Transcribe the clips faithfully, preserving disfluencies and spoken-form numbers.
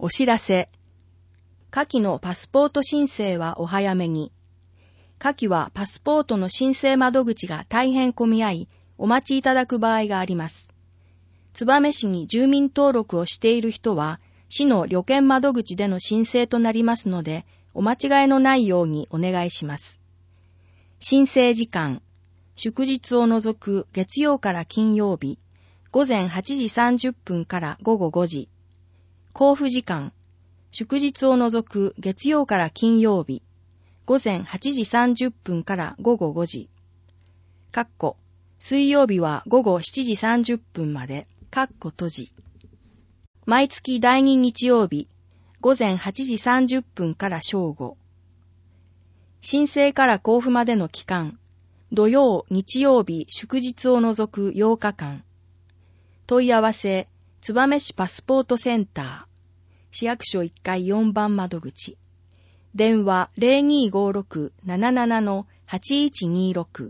お知らせ。下記のパスポート申請はお早めに。下記はパスポートの申請窓口が大変混み合い、お待ちいただく場合があります。燕市に住民登録をしている人は、市の旅券窓口での申請となりますので、お間違いのないようにお願いします。申請時間、祝日を除く月曜から金曜日、午前はちじさんじゅっぷんから午後ごじ。交付時間、祝日を除く月曜から金曜日、午前はちじさんじゅっぷんから午後ごじ。かっこ、水曜日は午後しちじさんじゅっぷんまで、かっこ閉じ。毎月第二日曜日、午前はちじさんじゅっぷんから正午。申請から交付までの期間、土曜、日曜日、祝日を除くようかかん。問い合わせ、燕市パスポートセンター、市役所いっかいよんばん窓口。電話 ゼロにーごーろく なななな はちいちにーろく。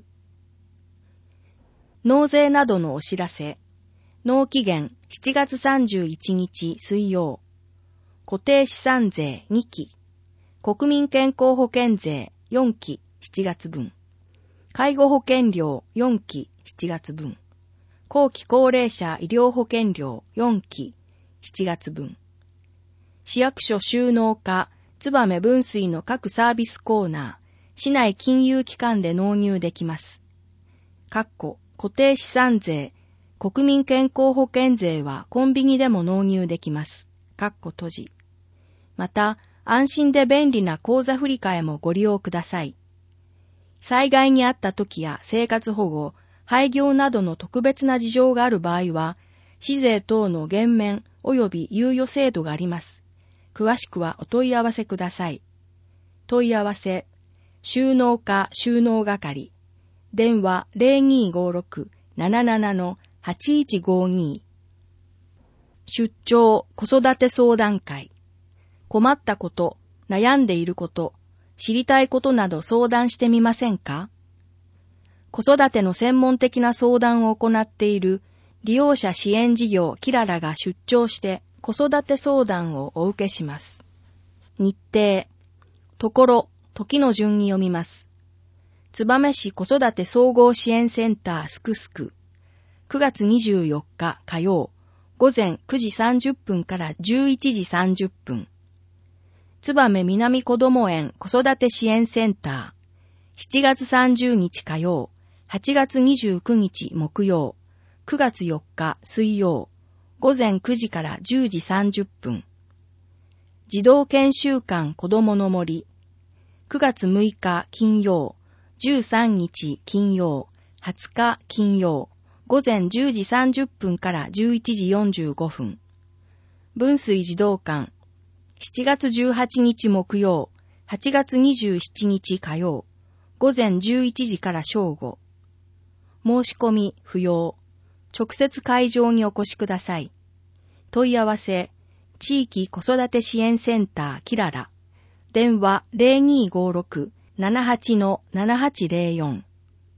納税などのお知らせ。納期限しちがつさんじゅういちにち水曜。固定資産税にき。国民健康保険税よんきしちがつぶん。介護保険料よんきしちがつぶん。後期高齢者医療保険料よんきしちがつぶん。市役所収納課燕分水の各サービスコーナー、市内金融機関で納入できます。かっこ固定資産税、国民健康保険税はコンビニでも納入できます。かっこ閉じ。また、安心で便利な口座振替もご利用ください。災害にあった時や生活保護、廃業などの特別な事情がある場合は、市税等の減免及び猶予制度があります。詳しくはお問い合わせください。問い合わせ、収納課収納係、電話 ゼロにーごーろく なななな はちいちごーにー。出張子育て相談会。困ったこと、悩んでいること、知りたいことなど相談してみませんか？子育ての専門的な相談を行っている利用者支援事業キララが出張して子育て相談をお受けします。日程、ところ、時の順に読みます。燕市子育て総合支援センターすくすく。くがつにじゅうよっか火曜、午前くじさんじゅっぷんからじゅういちじさんじゅっぷん。燕南こども園子育て支援センター。しちがつさんじゅうにち火曜、はちがつにじゅうくにち木曜、くがつよっか水曜、午前くじからじゅうじさんじゅっぷん。児童研修館子どもの森。くがつむいか金曜、じゅうさんにち金曜、はつか金曜、午前じゅうじさんじゅっぷんからじゅういちじよんじゅうごふん。分水児童館。しちがつじゅうはちにち木曜、はちがつにじゅうしちにち火曜、午前じゅういちじから正午。申し込み不要。直接会場にお越しください。問い合わせ、地域子育て支援センターキララ。電話 ゼロにーごーろく ななはち ななはちゼロよん。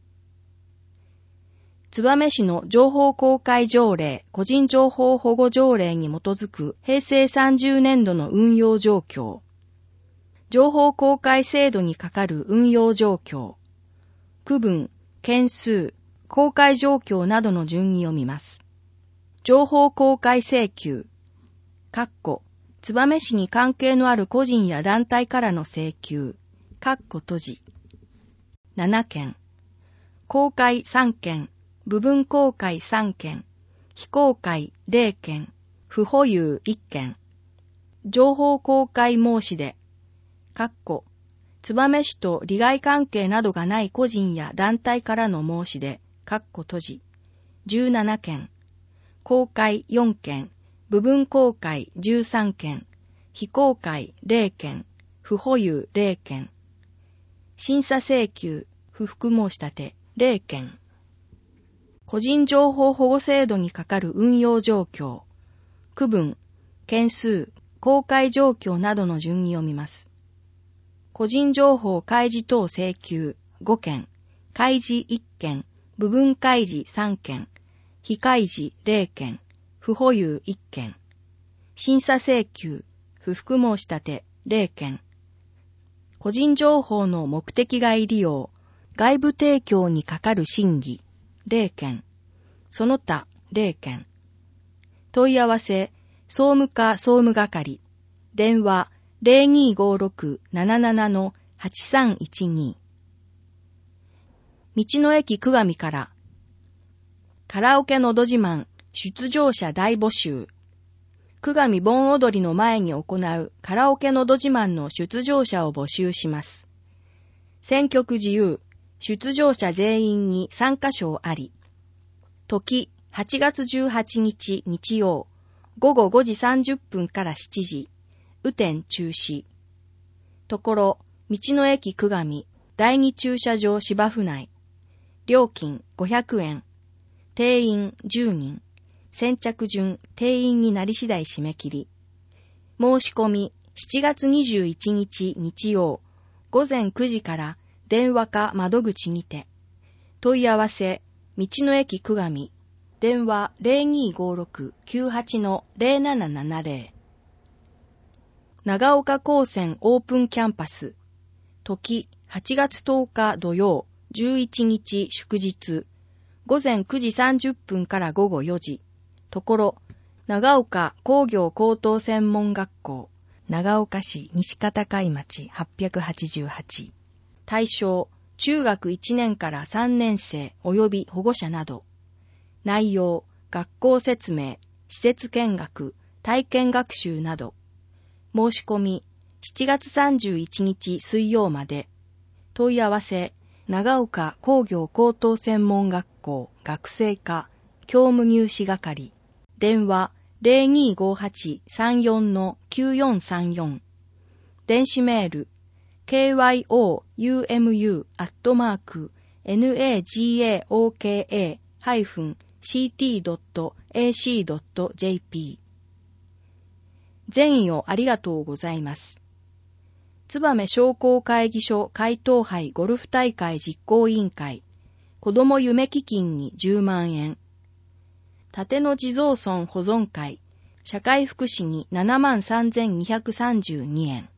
燕市の情報公開条例、個人情報保護条例に基づくへいせいさんじゅうねんどの運用状況。情報公開制度にかかる運用状況。区分、件数、公開状況などの順に読みます。情報公開請求。かっこ、燕市に関係のある個人や団体からの請求。かっこ閉じ。ななけん。公開さんけん、部分公開さんけん、非公開ゼロけん、不保有いっけん。情報公開申し出。かっこ、燕市と利害関係などがない個人や団体からの申し出。かっこ閉じ。じゅうななけん。公開よんけん、部分公開じゅうさんけん、非公開ゼロけん、不保有ゼロけん。審査請求、不服申し立てゼロけん。個人情報保護制度にかかる運用状況。区分、件数、公開状況などの順に読みます。個人情報開示等請求ごけん、開示いっけん、部分開示さんけん、非開示ゼロけん、不保有いっけん。審査請求不服申し立てれいけん。個人情報の目的外利用、外部提供にかかる審議れいけん。その他れいけん。問い合わせ、総務課総務係、電話 ゼロにーごーろく なななな はちさんいちに。道の駅久上から、カラオケのど自慢、出場者大募集。久上盆踊りの前に行うカラオケのど自慢の出場者を募集します。選曲自由、出場者全員に参加賞あり。時、はちがつじゅうはちにち日曜、ごごごじさんじゅっぷんからしちじ、雨天中止。ところ、道の駅久上、第二駐車場芝生内。料金ごひゃくえん。定員じゅうにん。先着順、定員になり次第締め切り。申し込み、しちがつにじゅういちにち日曜、ごぜんくじから電話か窓口にて。問い合わせ、道の駅久上、電話 ゼロにーごーろく きゅうはち ゼロななななゼロ。長岡高専オープンキャンパス。時、はちがつとおか土曜、じゅういちにち祝日。ごぜんくじさんじゅっぷんからごごよじ。ところ、長岡工業高等専門学校。長岡市西片貝町はっぴゃくはちじゅうはち。対象、中学いちねんからさんねんせい及び保護者など。内容、学校説明、施設見学、体験学習など。申し込み、しちがつさんじゅういちにち水曜まで。問い合わせ、長岡工業高等専門学校学生課教務入試係。電話 ゼロにーごーはち さんよん きゅうよんさんよん。電子メール、ケーワイオーユーエムユー アットマーク ナガオカ シーティー ドット エーシー ドット ジェーピー。善意をありがとうございます。燕商工会議所会頭杯ゴルフ大会実行委員会、子ども夢基金にじゅうまんえん。立野地蔵村保存会、社会福祉にななまんさんぜんにひゃくさんじゅうにえん。